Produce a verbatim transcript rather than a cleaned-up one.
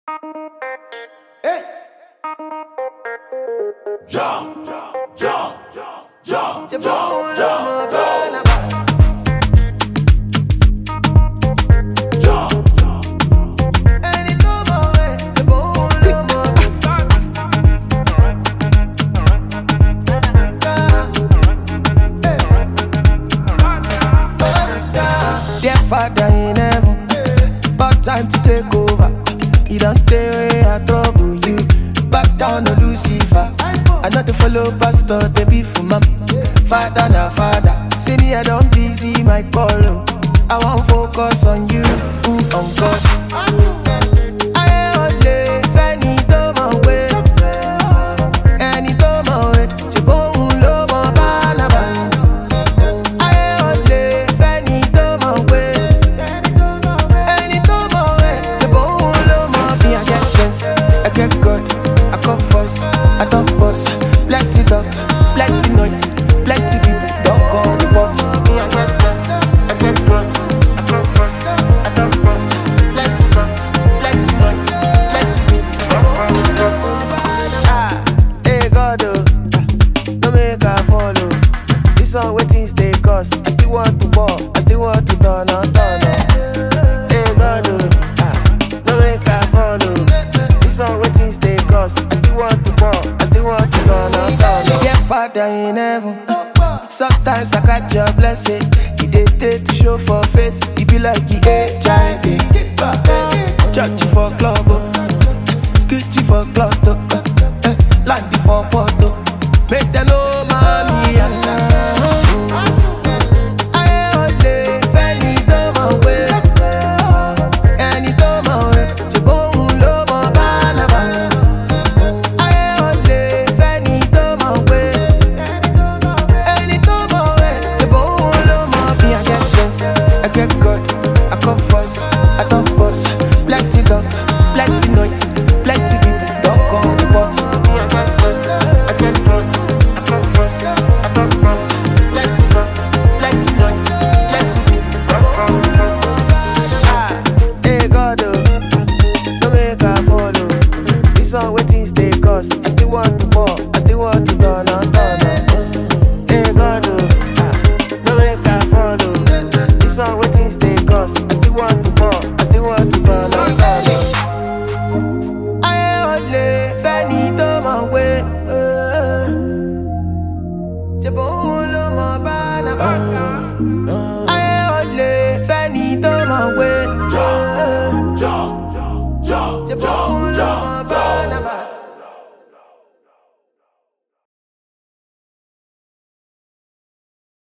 Hey. Jump, jump, jump, jump, jump, jump, Father in heaven, about time to take over. You don't tell way I trouble you. Back down to Lucifer. I not to follow pastor, they be for mom. Father na father, see me I don't busy my call. I won't focus on you, mm, on God. I only Fanny do my way, any do my way. Je bon lo mo Barnabas. I only Fanny do my way. I get good, I come first, I talk boss. Plenty talk, plenty noise, plenty people don't call the boss. Me I get sense, I get good, I come first, I talk boss. Plenty talk, plenty noise, plenty people don't call the boss. Ah, hey God, oh, don't make I follow. This one where things they cost. I still want to walk, I still want to turn on, turn on. Hey God, oh, ah, don't make I follow. Some things they cost. I still want to ball, I still want to go on, down. Yeah, Father in heaven. Sometimes I catch your blessing. He did take to show for face. He be like he H I V. Churchy for club, kitchen for club, land for photo. Make them know mommy and plenty noise, plenty people don't call the boss. Me I get sense, I get good, I come first, I talk boss. Plenty talk, plenty noise, plenty people don't call the boss. Ah, hey God, oh, don't make I follow. This one where things they cost. I still want to ball, I still want to turn on, turn on. Hey God, oh, ah, don't make I follow. This one where things they cost. I still want to ball, I still want to turn on, turn on. Je bon lo mo Barnabas. I only Fanny do my way. jump, jump, jump, jump.